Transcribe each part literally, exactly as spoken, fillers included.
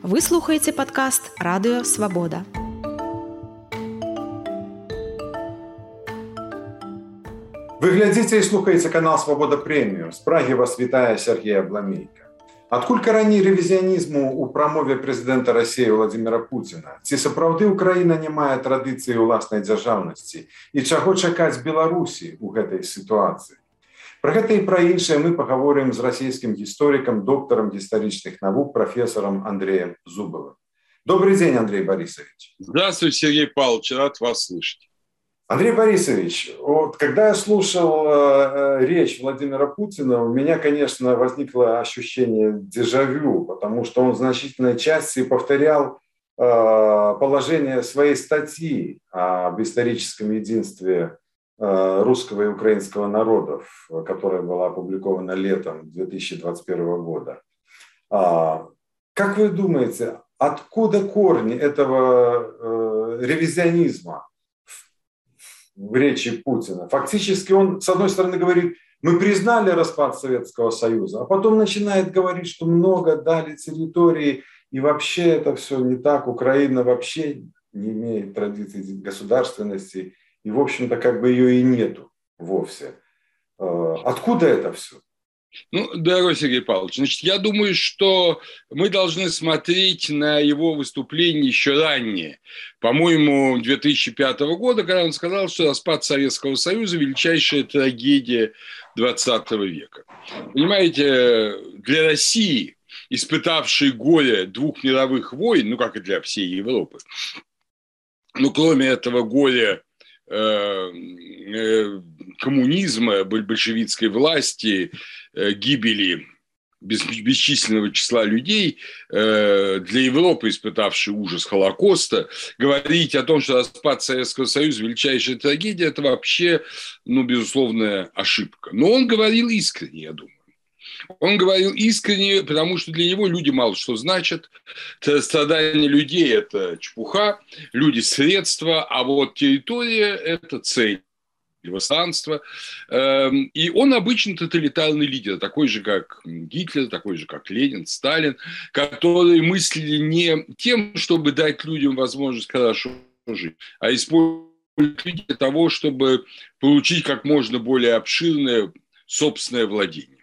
Вы слухаеце падкаст Радыё Свабода. Вы глядзіце і слухаеце канал Свабода Прэміум. З Прагі вас вітае Сергей Абламейка. Адкуль карані рэвізіянізму ў прамове прэзідэнта Расіі Владзіміра Пуціна? Ці сапраўды Украіна не мае традыцыі ўласнай дзяржаўнасці? І чаго чакаць Беларусі ў гэтай сітуацыі? Про гэта і пра іншае мы пагаворым з расійскім гісторыкам, доктарам гістарычных навук, профессором Андреем Зубовым. Добрый день, Андрей Борисович. Здравствуйте, Сергей Павлович, рад вас слышать. Андрей Борисович, вот когда я слушал э, речь Владимира Путина, у меня, конечно, возникло ощущение дежавю, потому что он в значительной части повторял э, положение своей статьи об историческом единстве русского и украинского народов, которая была опубликована летом две тысячи двадцать первого года. Как вы думаете, откуда корни этого ревизионизма в речи Путина? Фактически он, с одной стороны, говорит, мы признали распад Советского Союза, а потом начинает говорить, что много дали территории, и вообще это все не так, Украина вообще не имеет традиции государственности, и, в общем-то, как бы ее и нету вовсе. Откуда это все? Ну, дорогой Сергей Павлович, значит, я думаю, что мы должны смотреть на его выступление еще ранее. По-моему, две тысячи пятого года, когда он сказал, что распад Советского Союза – величайшая трагедия двадцатого века. Понимаете, для России, испытавшей горе двух мировых войн, ну, как и для всей Европы, ну, кроме этого горя коммунизма, большевистской власти, гибели бесчисленного числа людей, для Европы, испытавшей ужас Холокоста, говорить о том, что распад Советского Союза – величайшая трагедия, это вообще, ну, безусловная ошибка. Но он говорил искренне, я думаю. Он говорил искренне, потому что для него люди мало что значат. Страдания людей – это чепуха, люди – средства, а вот территория – это цель. Странство. И он обычно тоталитарный лидер, такой же, как Гитлер, такой же, как Ленин, Сталин, которые мыслили не тем, чтобы дать людям возможность хорошо жить, а использовать людей для того, чтобы получить как можно более обширное собственное владение.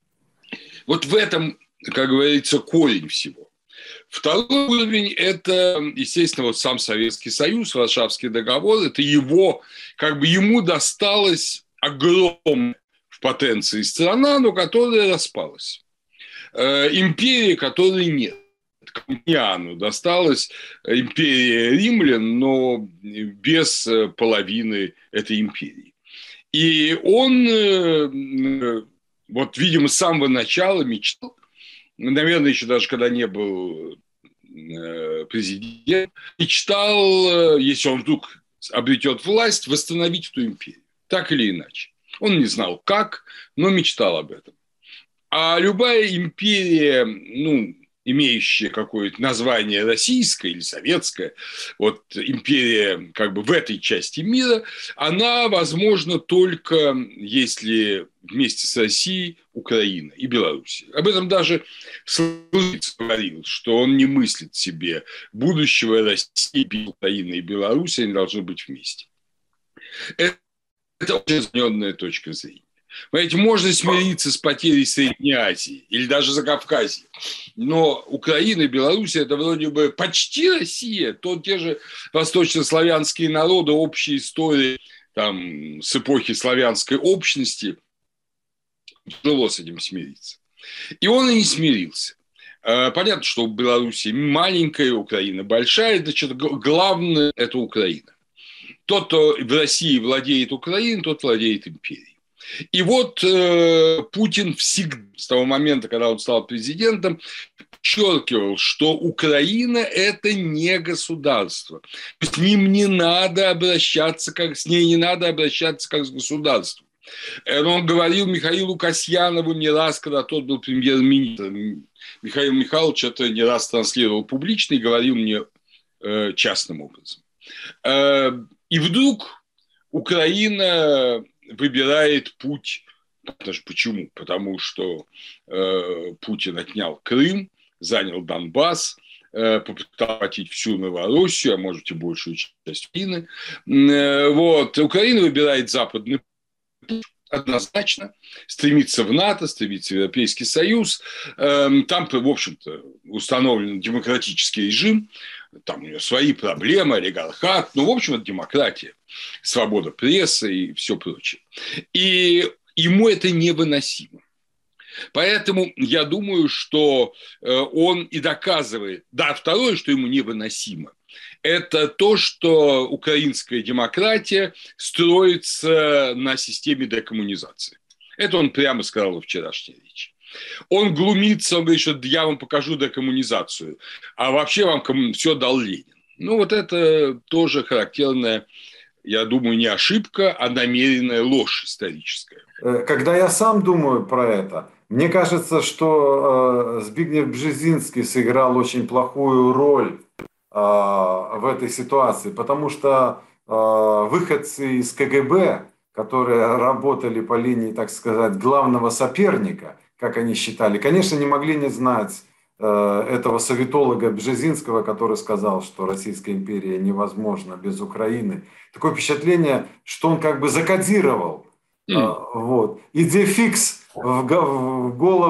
Вот в этом, как говорится, корень всего. Второй уровень – это, естественно, вот сам Советский Союз, Варшавский договор. Это его, как бы ему досталась огромная в потенции страна, но которая распалась. Э, империя, которой нет. Коммуниану досталась империя римлян, но без половины этой империи. И он... Э, Вот, видимо, с самого начала мечтал, наверное, еще даже когда не был президентом, мечтал, если он вдруг обретет власть, восстановить эту империю. Так или иначе. Он не знал как, но мечтал об этом. А любая империя, ну, имеющая какое-то название российское или советское, вот империя как бы в этой части мира, она возможна только если вместе с Россией, Украина и Белоруссия. Об этом даже Слуцкий говорил, что он не мыслит себе будущего России, Украины и Беларуси, они должны быть вместе. Это, это очень разъединенная точка зрения. Понимаете, можно смириться с потерей Средней Азии или даже Закавказья, но Украина и Белоруссия – это вроде бы почти Россия, то те же восточнославянские народы, общие истории там, с эпохи славянской общности, тяжело с этим смириться. И он и не смирился. Понятно, что у Белоруссии маленькая, Украина большая, значит, главное – это Украина. Тот, кто в России владеет Украиной, тот владеет империей. И вот э, Путин всегда, с того момента, когда он стал президентом, подчеркивал, что Украина – это не государство. С ним не надо обращаться, как, с ней не надо обращаться как с государством. Он говорил Михаилу Касьянову не раз, когда тот был премьер-министром. Михаил Михайлович это не раз транслировал публично и говорил мне э, частным образом. Э, и вдруг Украина выбирает путь. Даже почему? Потому что э, Путин отнял Крым, занял Донбасс, попытать всю Новороссию, а может и большую часть Украины. Вот. Украина выбирает западный путь однозначно, стремится в НАТО, стремится в Европейский Союз. Там, в общем-то, установлен демократический режим, там у нее свои проблемы, олигархат, ну, в общем, это демократия, свобода прессы и все прочее. И ему это невыносимо. Поэтому я думаю, что он и доказывает. Да, второе, что ему невыносимо, это то, что украинская демократия строится на системе декоммунизации. Это он прямо сказал во вчерашней речи. Он глумится, он говорит, что я вам покажу декоммунизацию, а вообще вам все дал Ленин. Ну, вот это тоже характерная, я думаю, не ошибка, а намеренная ложь историческая. Когда я сам думаю про это, мне кажется, что Збигнев Бжезинский сыграл очень плохую роль в этой ситуации, потому что выходцы из ка гэ бэ, которые работали по линии, так сказать, главного соперника, как они считали, конечно, не могли не знать этого советолога Бжезинского, который сказал, что Российская империя невозможна без Украины. Такое впечатление, что он как бы закодировал mm. вот, идеофикс в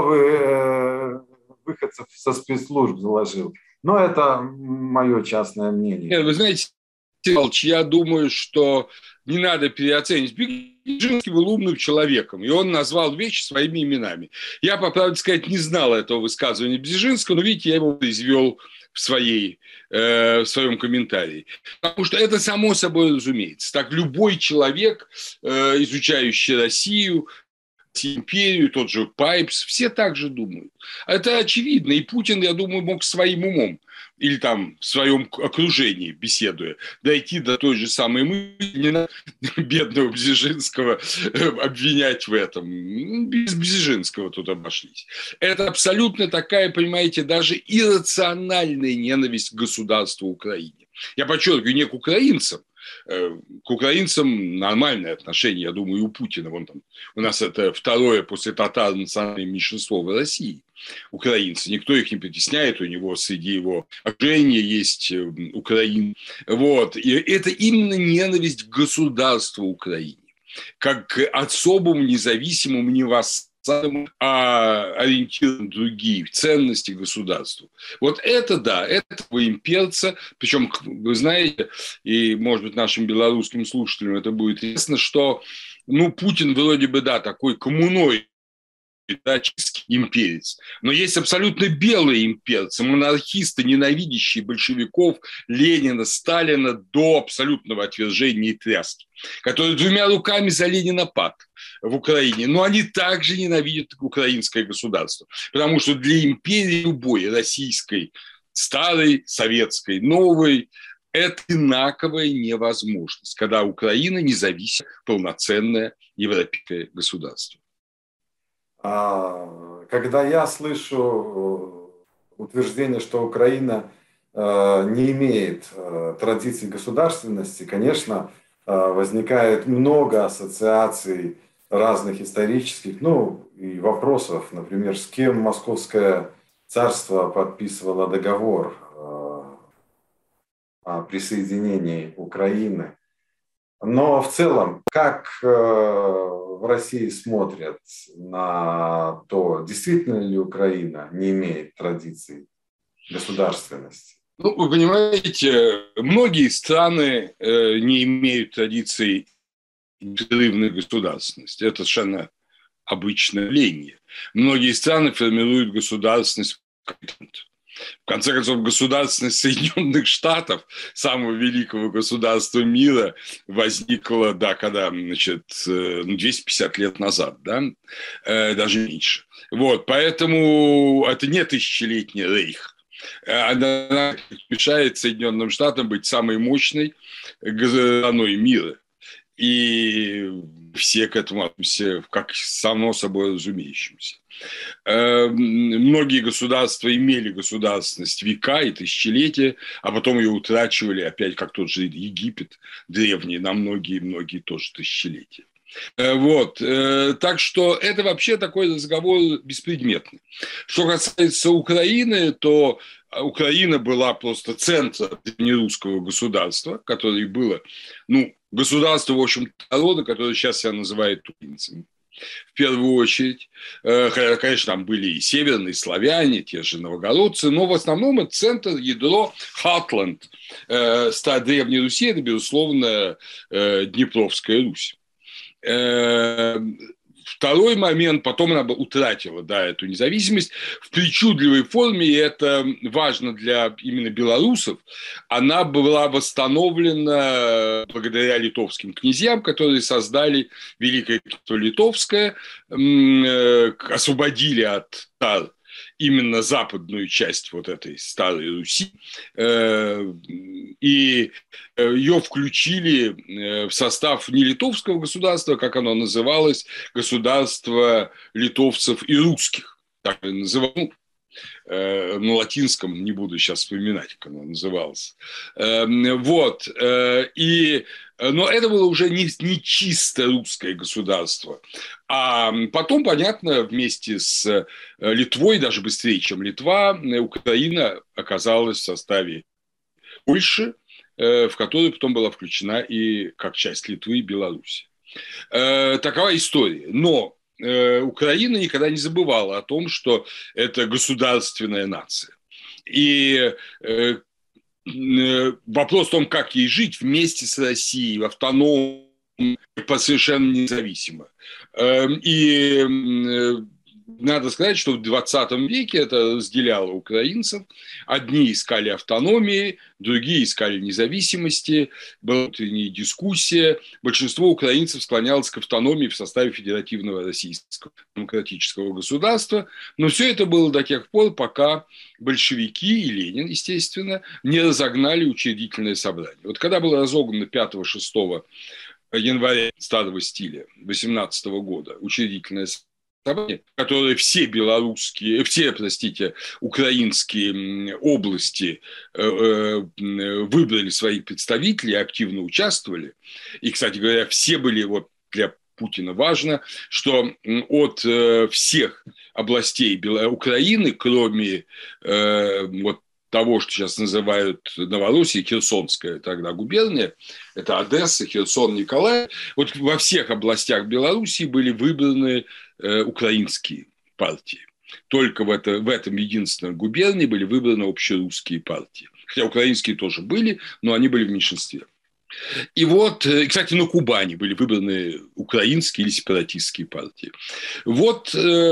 головы выходцев со спецслужб заложил. Но это мое частное мнение. Вы знаете, я думаю, что не надо переоценивать. Бжезинский был умным человеком, и он назвал вещи своими именами. Я, по правде сказать, не знал этого высказывания Бжезинского, но, видите, я его извел в, своей, э, в своем комментарии. Потому что это само собой разумеется. Так любой человек, э, изучающий Россию, империю, тот же Пайпс, все так же думают. Это очевидно. И Путин, я думаю, мог своим умом или там в своем окружении, беседуя, дойти до той же самой мысли, не надо бедного Бжезинского обвинять в этом. Без Бжезинского тут обошлись. Это абсолютно такая, понимаете, даже иррациональная ненависть к государству Украине. Я подчеркиваю, не к украинцам. К украинцам нормальное отношение, я думаю, и у Путина. Вон там, у нас это второе после татар национальное меньшинство в России. Украинцы. Никто их не притесняет. У него среди его окружения есть Украин. Вот. И это именно ненависть к государству Украины. Как к особому, независимому, невассальному, а ориентированному на другие ценности государства. Вот это да, этого имперца, причем, вы знаете, и, может быть, нашим белорусским слушателям это будет интересно, что, ну, Путин вроде бы, да, такой коммуной, да, чистый имперец. Но есть абсолютно белые имперцы, монархисты, ненавидящие большевиков, Ленина, Сталина до абсолютного отвержения и тряски, которые двумя руками за Ленинопад в Украине. Но они также ненавидят украинское государство. Потому что для империи любой, российской, старой, советской, новой, это одинаковая невозможность, когда Украина независимое, полноценное европейское государство. Когда я слышу утверждение, что Украина не имеет традиций государственности, конечно, возникает много ассоциаций разных исторических, ну и вопросов, например, с кем Московское царство подписывало договор о присоединении Украины. Но в целом, как в России смотрят на то, действительно ли Украина не имеет традиций государственности? Ну, вы понимаете, многие страны э, не имеют традиций непрерывной государственности. Это совершенно обычное явление. Многие страны формируют государственность. В конце концов, государственность Соединенных Штатов, самого великого государства мира, возникла, да, когда, значит, двести пятьдесят лет назад, да, даже меньше. Вот, поэтому это не тысячелетний рейх. Она мешает Соединенным Штатам быть самой мощной страной мира. И все к этому относятся как само собой разумеющимся. Многие государства имели государственность века и тысячелетия, а потом ее утрачивали, опять как тот же Египет древний, на многие-многие тоже тысячелетия. Вот. Так что это вообще такой разговор беспредметный. Что касается Украины, то Украина была просто центром древнерусского государства, которое было, ну, государство, в общем, народа, которое сейчас себя называют украинцами. В первую очередь, конечно, там были и северные славяне, те же новгородцы, но в основном это центр, ядро, Heartland, Древней Руси, это, безусловно, Днепровская Русь. Второй момент, потом она утратила, да, эту независимость в причудливой форме, и это важно для именно белорусов, она была восстановлена благодаря литовским князьям, которые создали Великое княжество Литовское, освободили от тар именно западную часть вот этой старой Руси, и ее включили в состав не литовского государства, как оно называлось, государство литовцев и русских, так называлось. На латинском не буду сейчас вспоминать, как оно называлось. Вот. И, но это было уже не, не чисто русское государство. А потом, понятно, вместе с Литвой, даже быстрее, чем Литва, Украина оказалась в составе Польши, в которую потом была включена и как часть Литвы и Беларуси. Такова история. Но Украина никогда не забывала о том, что это государственная нация. И вопрос в том, как ей жить вместе с Россией, в автономном, совершенно независимо. И надо сказать, что в двадцатом веке это разделяло украинцев. Одни искали автономии, другие искали независимости, была внутренняя дискуссия. Большинство украинцев склонялось к автономии в составе федеративного российского демократического государства. Но все это было до тех пор, пока большевики и Ленин, естественно, не разогнали учредительное собрание. Вот когда было разогнано пятого-шестого января старого стиля восемнадцатого года учредительное собрание, которые все белорусские, все, простите, украинские области выбрали своих представителей, активно участвовали. И, кстати говоря, все были, вот для Путина важно, что от всех областей Украины, кроме вот того, что сейчас называют Новороссией, Херсонская тогда губерния, это Одесса, Херсон, Николаев, вот во всех областях Белоруссии были выбраны э, украинские партии. Только в, это, в этом единственном губернии были выбраны общерусские партии. Хотя украинские тоже были, но они были в меньшинстве. И вот, кстати, на Кубани были выбраны украинские или сепаратистские партии. Вот,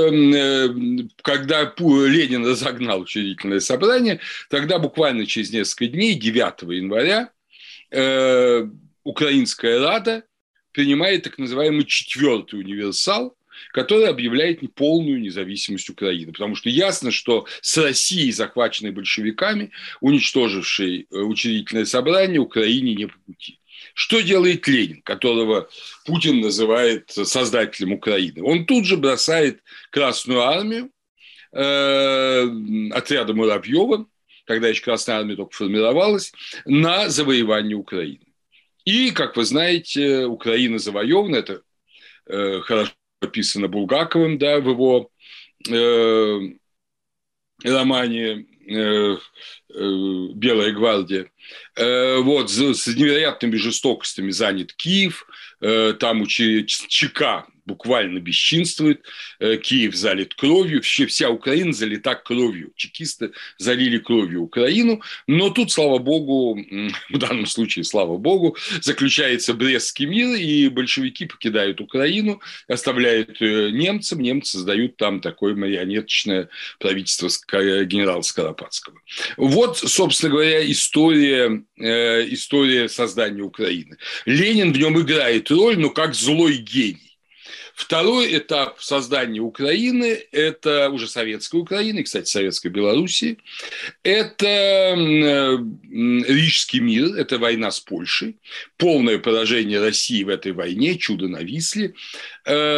когда Ленин разогнал учредительное собрание, тогда буквально через несколько дней, девятого января, Украинская Рада принимает так называемый четвертый универсал, который объявляет полную независимость Украины. Потому что ясно, что с Россией, захваченной большевиками, уничтожившей учредительное собрание, Украине не по пути. Что делает Ленин, которого Путин называет создателем Украины? Он тут же бросает Красную армию, э, отряда Муравьева, тогда еще Красная армия только формировалась, на завоевание Украины. И, как вы знаете, Украина завоевана, это э, хорошо описано Булгаковым, да, в его э, романе э, э, «Белая гвардия». Э, вот, с, с невероятными жестокостями занят Киев, э, там у ЧК буквально бесчинствует, э, Киев залит кровью, вообще вся Украина залита кровью, чекисты залили кровью Украину, но тут, слава богу, в данном случае, слава богу, заключается Брестский мир, и большевики покидают Украину, оставляют ее немцам, немцы создают там такое марионеточное правительство генерала Скоропадского. Вот, собственно говоря, история, э, история создания Украины. Ленин в нем играет роль, но как злой гений. Второй этап создания Украины – это уже советской Украины, кстати, советской Белоруссии. Это Рижский мир, это война с Польшей, полное поражение России в этой войне, чудо на Висле,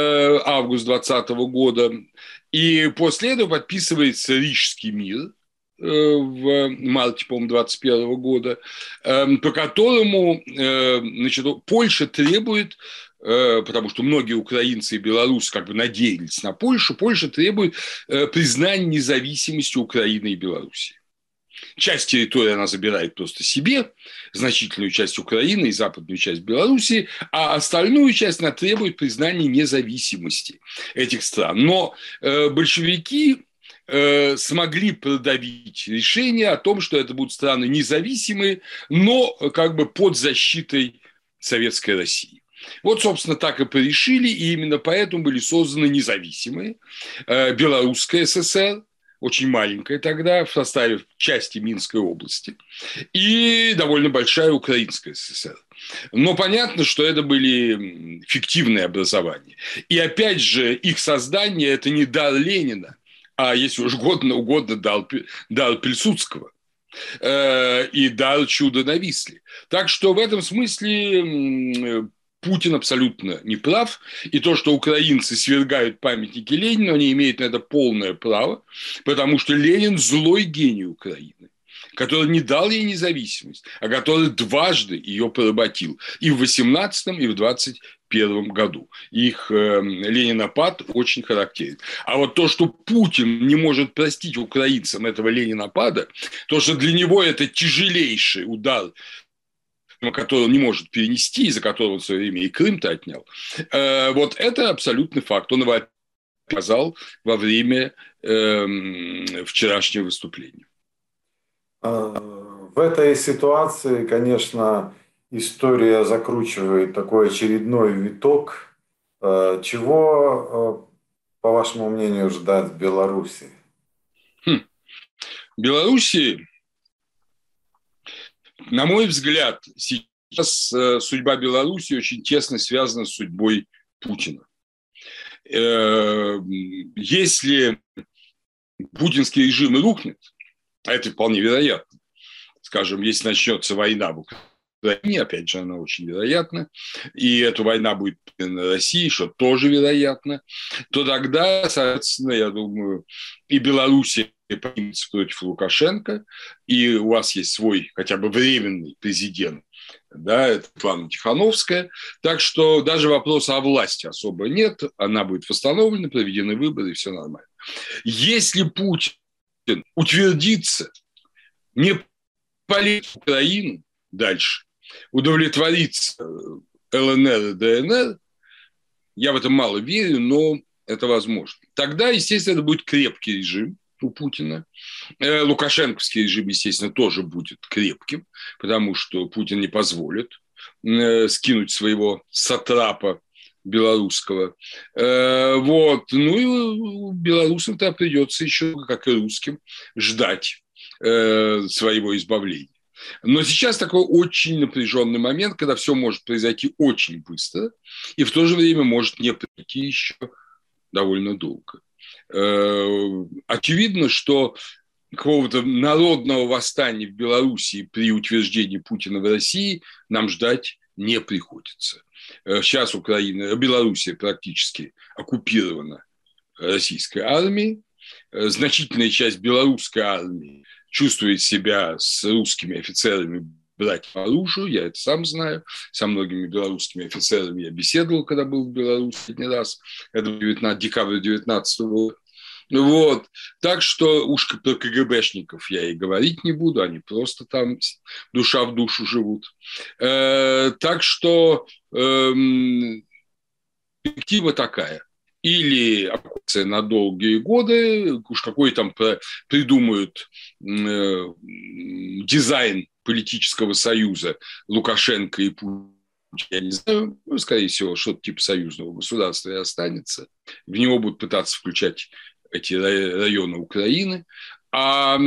август двадцатого года. И после этого подписывается Рижский мир, в марте, по-моему, двадцать первого года, по которому, значит, Польша требует, потому что многие украинцы и белорусы как бы надеялись на Польшу, Польша требует признания независимости Украины и Белоруссии. Часть территории она забирает просто себе, значительную часть Украины и западную часть Белоруссии, а остальную часть она требует признания независимости этих стран. Но э, большевики э, смогли продавить решение о том, что это будут страны независимые, но как бы под защитой Советской России. Вот, собственно, так и порешили, и именно поэтому были созданы независимые э, Белорусская ССР, очень маленькая тогда, в составе части Минской области, и довольно большая Украинская ССР. Но понятно, что это были фиктивные образования. И опять же, их создание – это не дар Ленина, а, если уж угодно, угодно дар, дар Пилсудского э, и дар чуда на Висле. Так что в этом смысле Путин абсолютно не прав, и то, что украинцы свергают памятники Ленину, они имеют на это полное право, потому что Ленин – злой гений Украины, который не дал ей независимость, а который дважды ее поработил, и в восемнадцатом, и в двадцать первом году. Их э, ленинопад очень характерен. А вот то, что Путин не может простить украинцам этого ленинопада, то, что для него это тяжелейший удар, который он не может перенести, из-за которого он в свое время и Крым-то отнял, э, вот это абсолютный факт. Он его показал во время э, вчерашнего выступления. В этой ситуации, конечно, история закручивает такой очередной виток. Чего, по вашему мнению, ждать в Беларуси? Хм. В Беларуси, на мой взгляд, сейчас судьба Беларуси очень тесно связана с судьбой Путина. Если путинский режим рухнет, а это вполне вероятно, скажем, если начнется война в Украине, опять же, она очень вероятна, и эта война будет на России, что тоже вероятно, то тогда, соответственно, я думаю, и Белоруссия поднимется против Лукашенко, и у вас есть свой хотя бы временный президент, да, это Светлана Тихановская, так что даже вопроса о власти особо нет, она будет восстановлена, проведены выборы, и все нормально. Если Путин утвердится, не полезет в Украину дальше, удовлетворится ЛНР и ДНР, я в это мало верю, но это возможно. Тогда, естественно, это будет крепкий режим у Путина. Лукашенковский режим, естественно, тоже будет крепким, потому что Путин не позволит скинуть своего сатрапа белорусского. Вот. Ну и белорусам-то придется еще, как и русским, ждать своего избавления. Но сейчас такой очень напряженный момент, когда все может произойти очень быстро, и в то же время может не пройти еще довольно долго. Очевидно, что какого-то народного восстания в Белоруссии при утверждении Путина в России нам ждать не приходится. Сейчас Украина, Белоруссия практически оккупирована российской армией. Значительная часть белорусской армии чувствует себя с русскими офицерами брать по оружию, я это сам знаю, со многими белорусскими офицерами я беседовал, когда был в Беларуси последний раз, это был декабрь девятнадцатого года. Вот. Так что уж про КГБшников я и говорить не буду, они просто там душа в душу живут. Э, так что э, перспектива такая. Или оккупация на долгие годы, уж какой там придумают э, дизайн политического союза Лукашенко и Путин, я не знаю, ну, скорее всего, что-то типа союзного государства и останется. В него будут пытаться включать эти районы Украины. А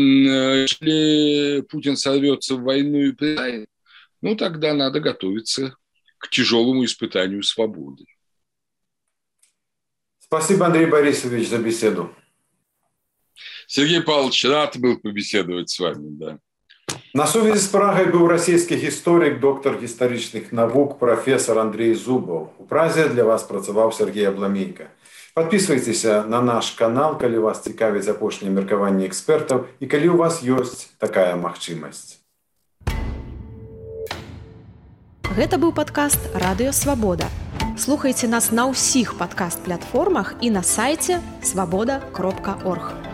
если Путин сорвется в войну и предает, ну, тогда надо готовиться к тяжелому испытанию свободы. Спасибо, Андрей Борисович, за беседу. Сергей Павлович, рад был побеседовать с вами, да. На сувязі з Прагою був російський історик, доктор історичних наук, професор Андрій Зубов. У Празі для вас працював Сергій Абламійко. Подписывайтеся на наш канал, калі вас цікавяць апошнія меркаванні экспертаў і калі ў вас ёсць такая магчымасць. Гэта быў падкаст «Радыё Свабода». Слухайце нас на ўсіх падкаст-платформах і на сайце свабода кропка орг.